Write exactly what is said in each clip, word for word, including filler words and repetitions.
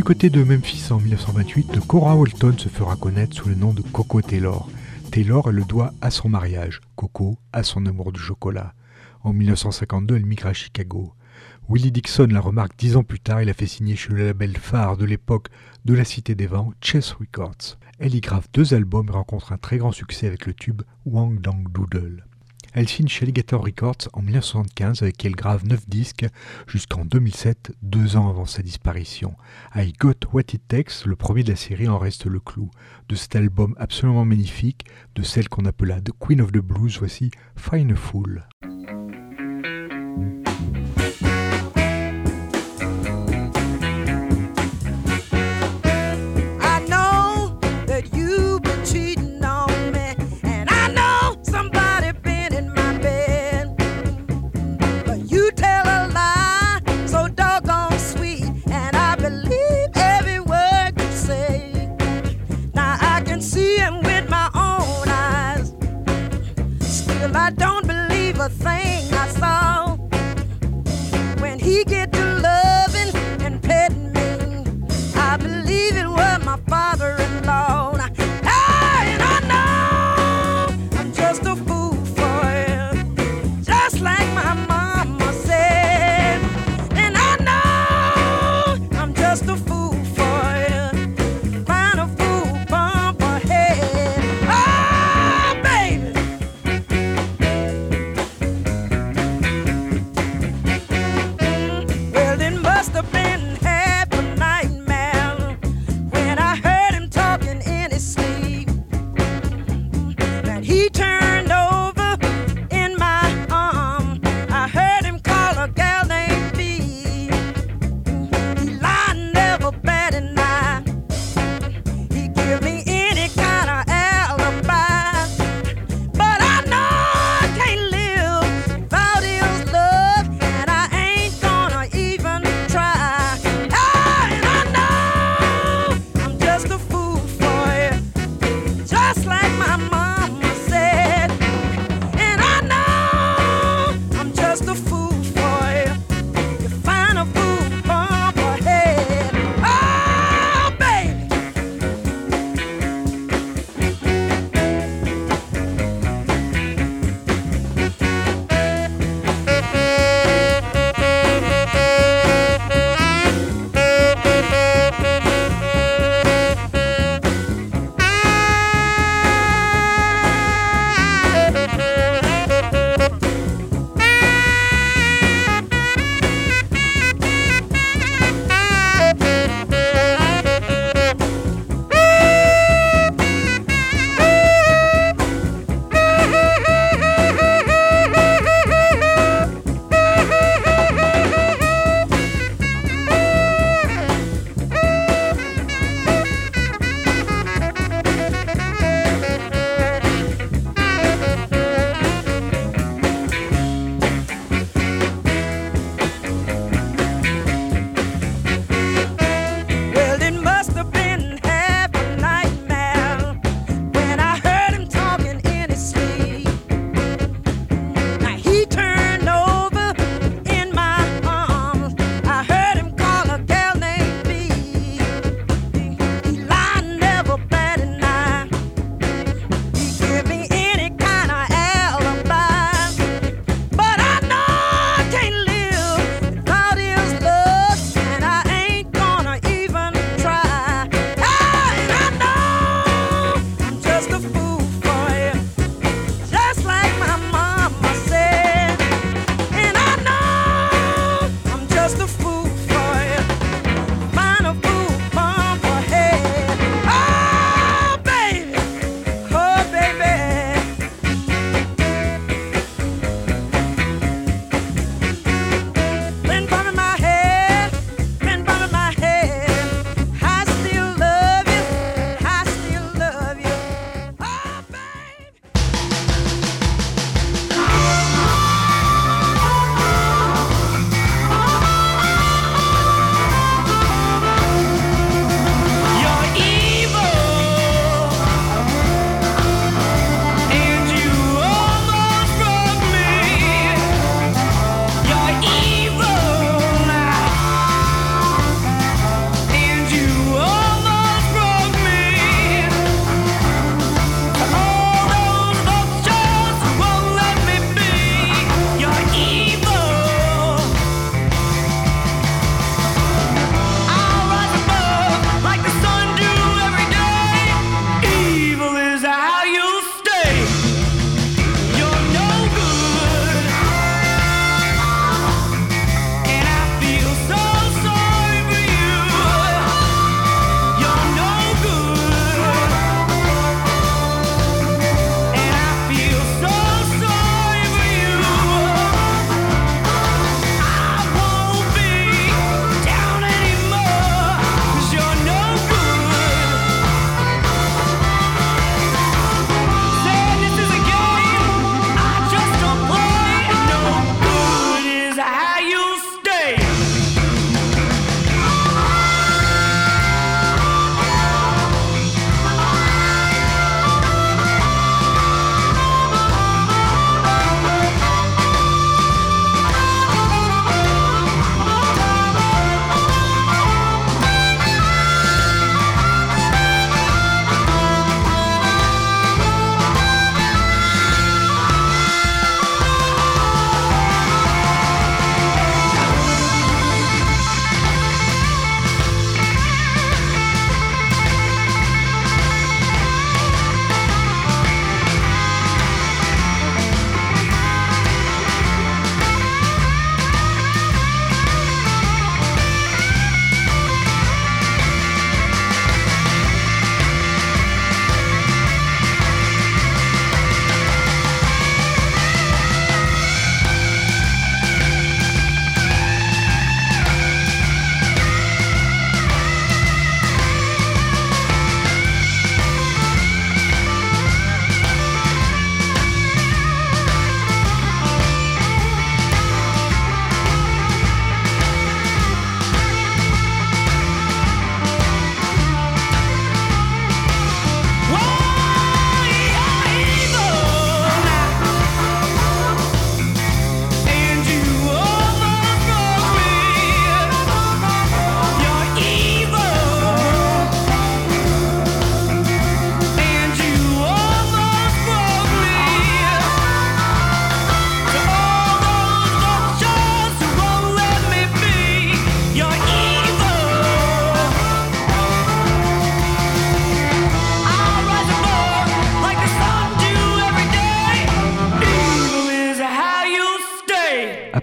Du côté de Memphis en dix-neuf cent vingt-huit, Cora Walton se fera connaître sous le nom de Coco Taylor. Taylor, elle le doit à son mariage, Coco à son amour du chocolat. En dix-neuf cent cinquante-deux, elle migre à Chicago. Willie Dixon la remarque dix ans plus tard, il a fait signer chez le label phare de l'époque de la Cité des Vents, Chess Records. Elle y grave deux albums et rencontre un très grand succès avec le tube Wang Dang Doodle. Elle signe chez Alligator Records en dix-neuf cent soixante-quinze avec qui elle grave neuf disques jusqu'en deux mille sept, deux ans avant sa disparition. I Got What It Takes, le premier de la série, en reste le clou. De cet album absolument magnifique, de celle qu'on appela The Queen of the Blues, voici Find a Fool. I don't believe a thing I saw when he get to loving and petting me. I believe it was my father-in-law. Now, hey, and I know I'm just a fool for you, just like my mama said. And I know I'm just a fool for you, find a fool bump ahead. Oh, baby.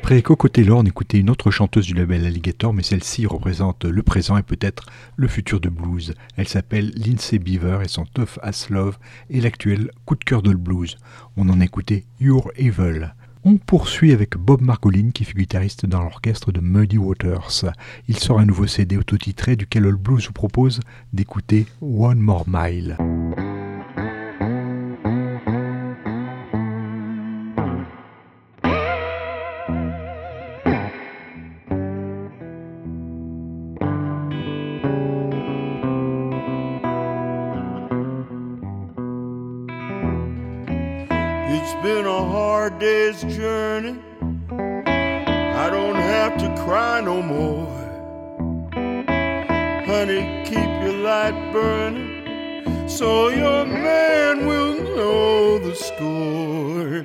Après Coco Taylor, on écoutait une autre chanteuse du label Alligator, mais celle-ci représente le présent et peut-être le futur de blues. Elle s'appelle Lindsay Beaver et son Tough As Love est l'actuel coup de cœur de le blues. On en a écouté You're Evil. On poursuit avec Bob Margolin qui fut guitariste dans l'orchestre de Muddy Waters. Il sort un nouveau C D autotitré duquel le blues vous propose d'écouter One More Mile. It's been a hard day's journey. I don't have to cry no more. Honey, keep your light burning so your man will know the score.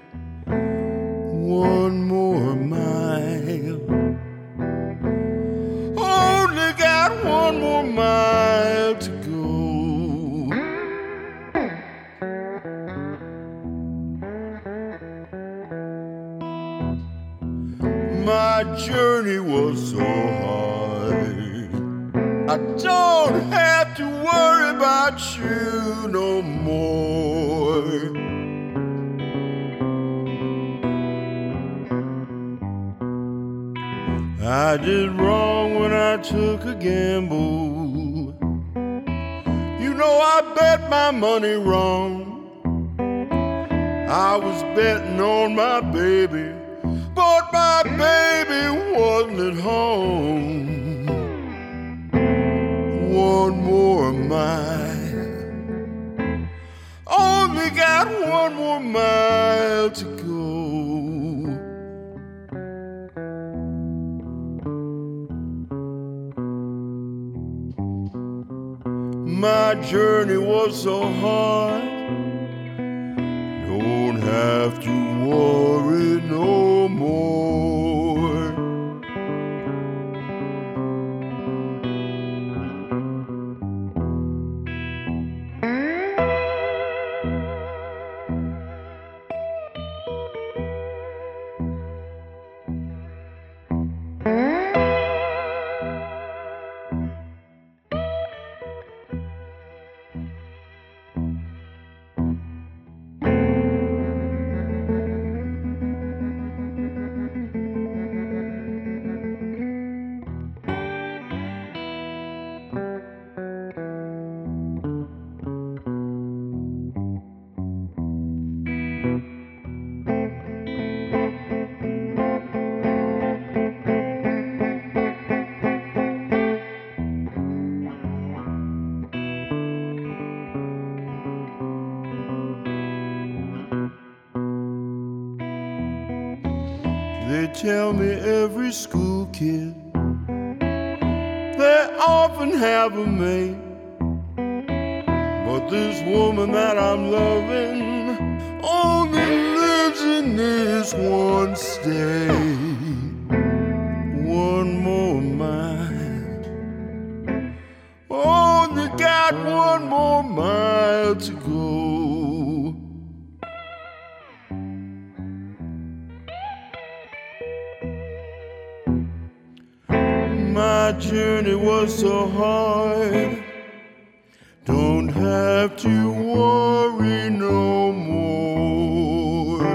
One more mile. Only got one more mile to go. My journey was so hard. I don't have to worry about you no more. I did wrong when I took a gamble. You know I bet my money wrong. I was betting on my baby, but my baby wasn't at home. One more mile. Only got one more mile to go. My journey was so hard. Don't have to worry no more. They tell me every school kid, they often have a mate. But this woman that I'm loving only lives in this one state. One more mile. Only got one more mile to go. My journey was so hard. Don't have to worry no more.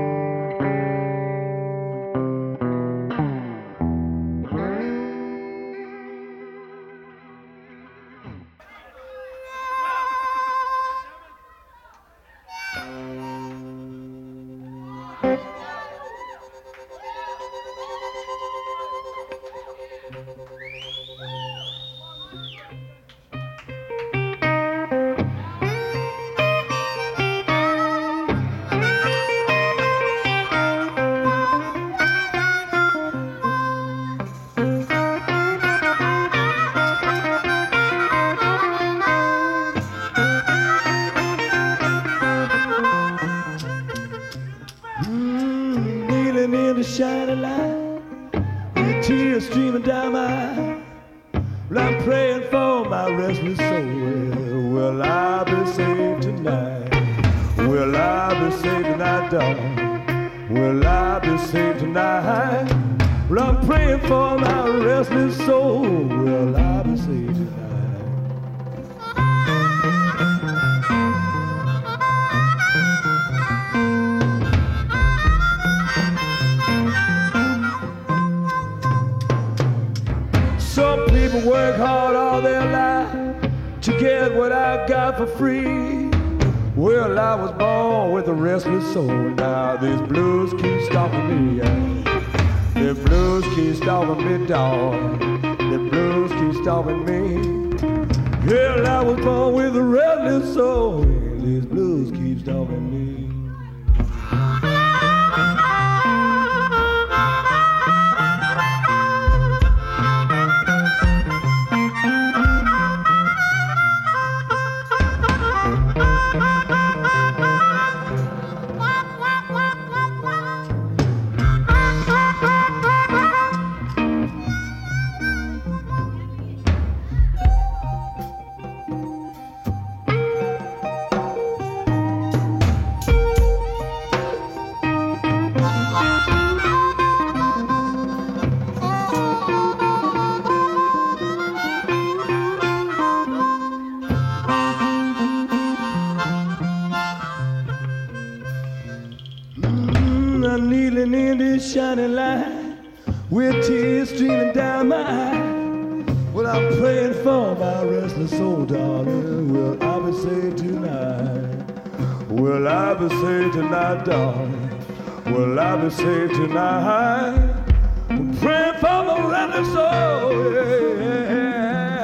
Shining light, with tears streaming down my eye. Well, I'm praying for my restless soul. Will I be saved tonight? Will I be saved tonight, darling? Will I be saved tonight? Well, I'm praying for my restless soul. Will I be saved tonight? Some people work hard all their life to get what I've got for free. Well, I was born with a restless soul. Now these blues keep stopping me. The blues keep stopping me, dog. The blues keep stopping me. Well, I was born with a restless soul. These blues keep stopping me. Shining light with tears streaming down my eye. Well, I'm praying for my restless soul, darling. Will I be saved tonight? Will I be saved tonight, darling? Will I be saved tonight? I'm praying for my restless soul. Yeah, yeah, yeah.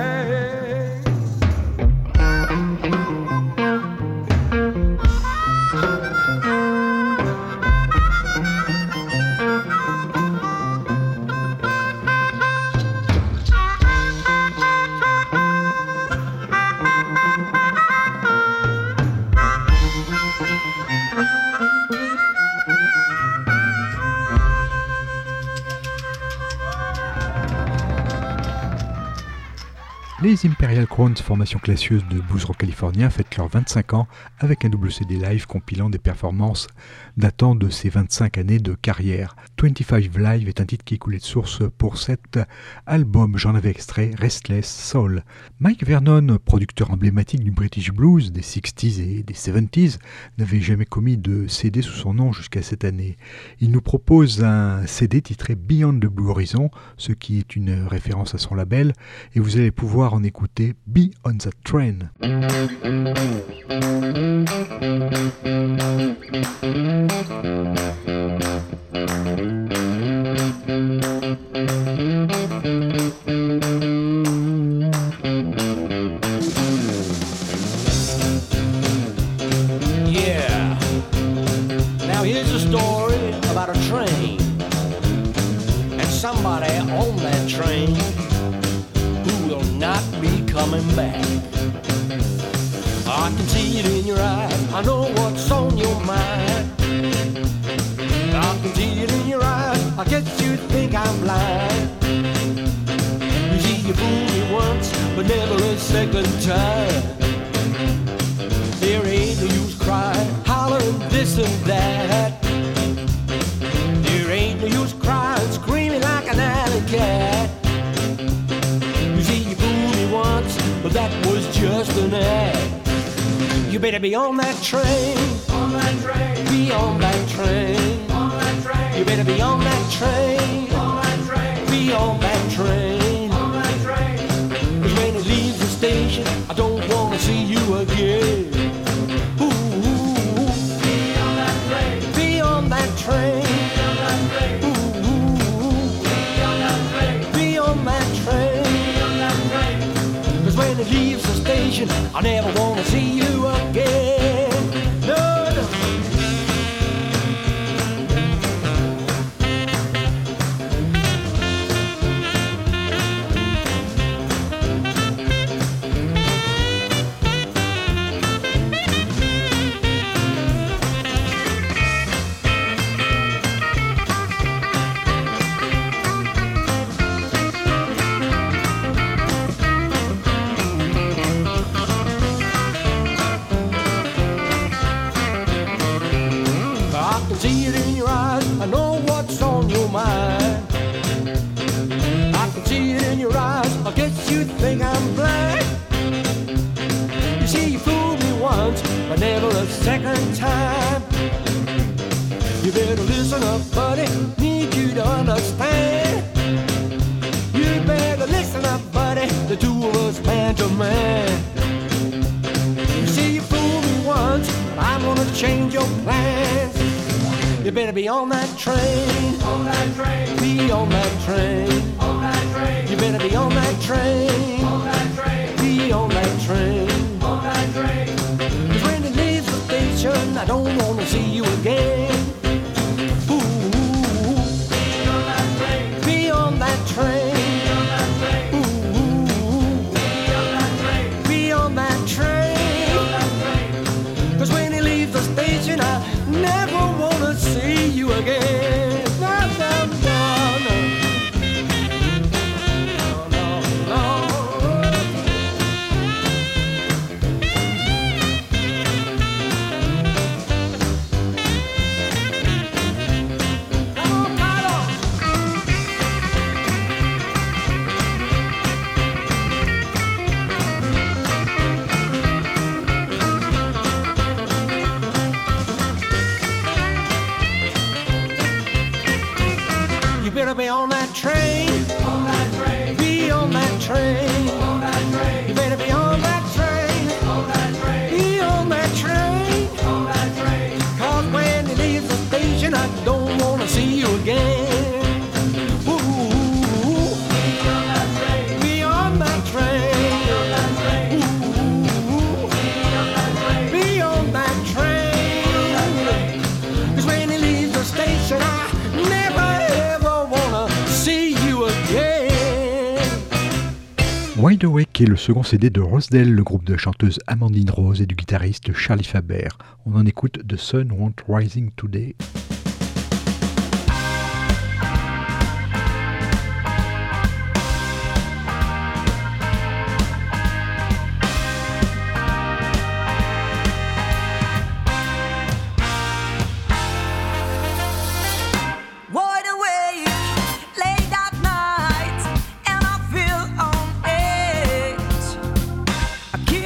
Les Imperial Crowns, formation classieuse de blues rock californien, fêtent leurs vingt-cinq ans avec un double C D live compilant des performances datant de ces vingt-cinq années de carrière. vingt-cinq Live est un titre qui est coulé de source pour cet album. J'en avais extrait Restless Soul. Mike Vernon, producteur emblématique du British Blues des sixties et des seventies, n'avait jamais commis de C D sous son nom jusqu'à cette année. Il nous propose un C D titré Beyond the Blue Horizon, ce qui est une référence à son label, et vous allez pouvoir en écouter Be on the Train. Yeah. Now here's a story about a train and somebody on that train who will not be coming back. I can see it in your eyes, I know what's on your mind. I can see it in your eyes, I guess you think I'm blind. You see, you fooled me once, but never a second time. There ain't no use crying, hollering this and that. There ain't no use crying, screaming like an alley cat. You see, you fooled me once, but that was just an act. You better be on that train, on that train, be on that train, on that train. You better be on that train, on that train, be on that train, on that train. 'Cause when it leaves the station, I don't wanna see you again. Ooh, ooh, ooh. Be on that train, be on that train, be on that train. Ooh, ooh, ooh. Be on that train, be on that train, be on that train. 'Cause when it leaves the station, I never wanna see you again. No, no. mind. I can see it in your eyes, I guess you think I'm blind. You see, you fooled me once, but never a second time. You better listen up, buddy, need you to understand. You better listen up, buddy, the two of us man to man. You see, you fooled me once, but I'm gonna change your plans. You better be on that train, on that train, be on that train, on that train. You better be on that train, on that train, be on that train, on that train. 'Cause when it leaves the station, I don't wanna see you again. Train. Be on that train. Ooh, be on that train. Be on that train. 'Cause when he leaves the station, I never wanna see you again. No, no, no, no. No, no, no. Come on, Carlos. Better be on that train, on that train, be on that train, on that train. You better be on that train, on that train, be on that train, on that train. 'Cause when he leaves the station, I don't wanna see you again. Ooh, be on that train, be on that train, be on that train. Ooh, be on that train, be on that train. 'Cause when he leaves the station, I never Wide Awake est le second C D de Rosedale, le groupe de chanteuses Amandine Rose et du guitariste Charlie Faber. On en écoute The Sun Won't Rising Today.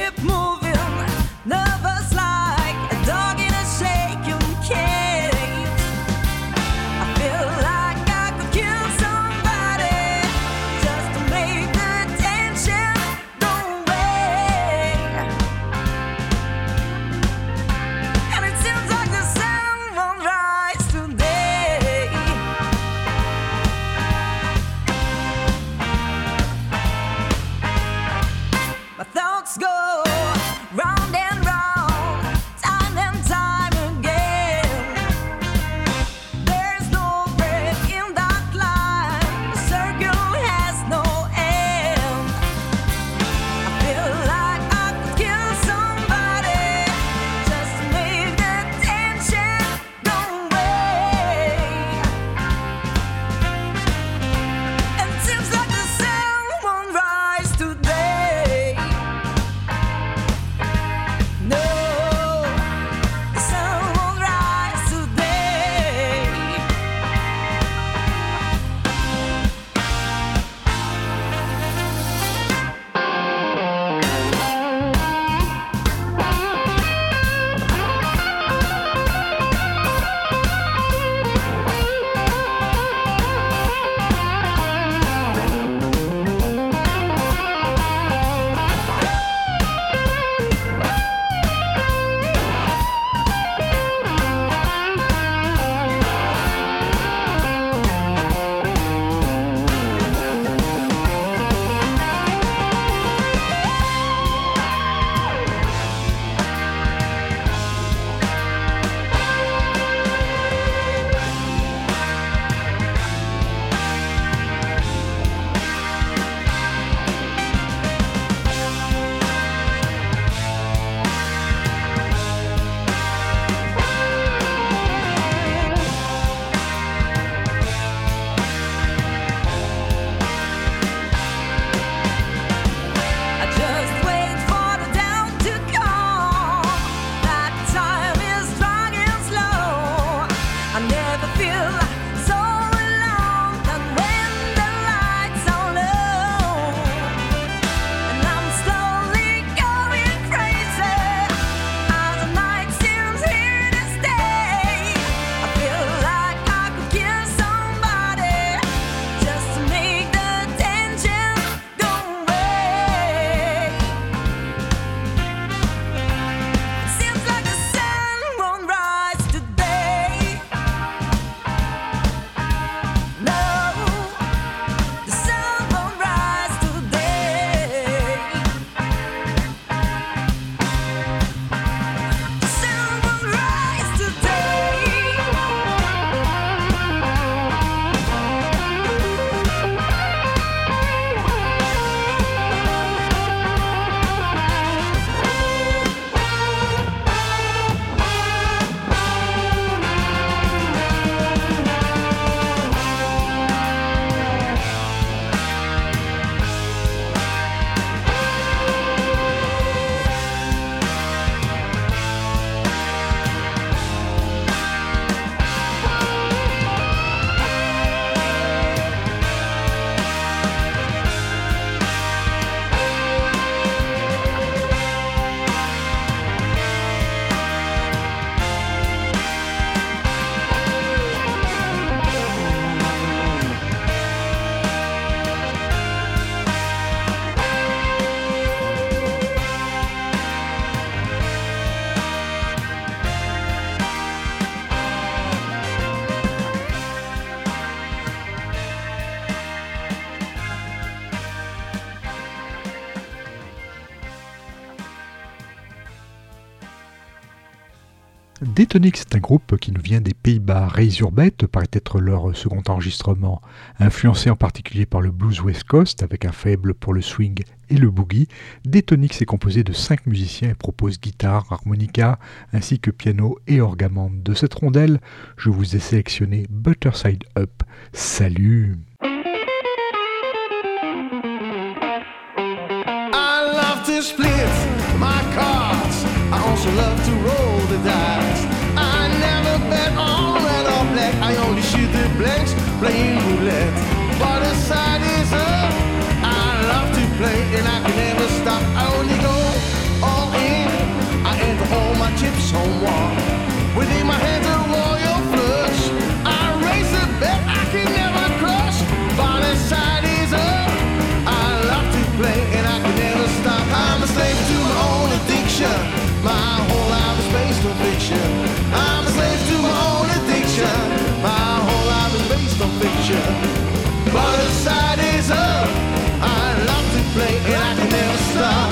Moving, nervous like a dog in a shaken cage. Detonics est un groupe qui nous vient des Pays-Bas. Razorbat paraît être leur second enregistrement. Influencé en particulier par le blues West Coast, avec un faible pour le swing et le boogie, Detonics est composé de cinq musiciens et propose guitare, harmonica, ainsi que piano et orgamande. De cette rondelle, je vous ai sélectionné Butterside Up. Salut! I love to split my cards. I also love to roll the dice. I never bet on red or black. I only shoot the blanks, playing roulette. But the side is up. I love to play and I can never stop. I only go all in. I enter all my chips on one. Within my hands a royal flush. I raise the bet I can never crush. But the side is up. I love to play and I can never stop. I'm a slave to my own addiction. My whole life is based on fiction. I'm a slave to my own addiction. My whole life is based on fiction. But the side is up. I love to play and I can never stop.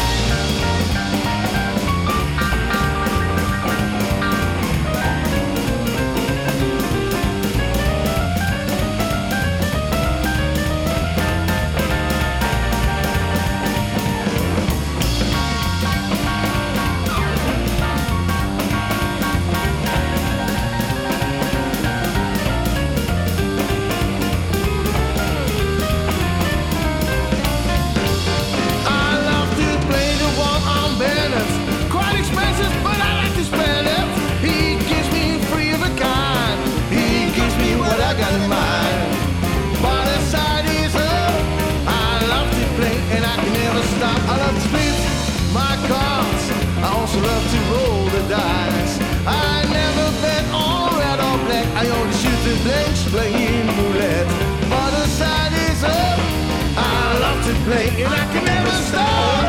I love to roll the dice. I never bet on red or black. I only shoot the blanks, playing roulette. But the side is up. I love to play and I can never stop.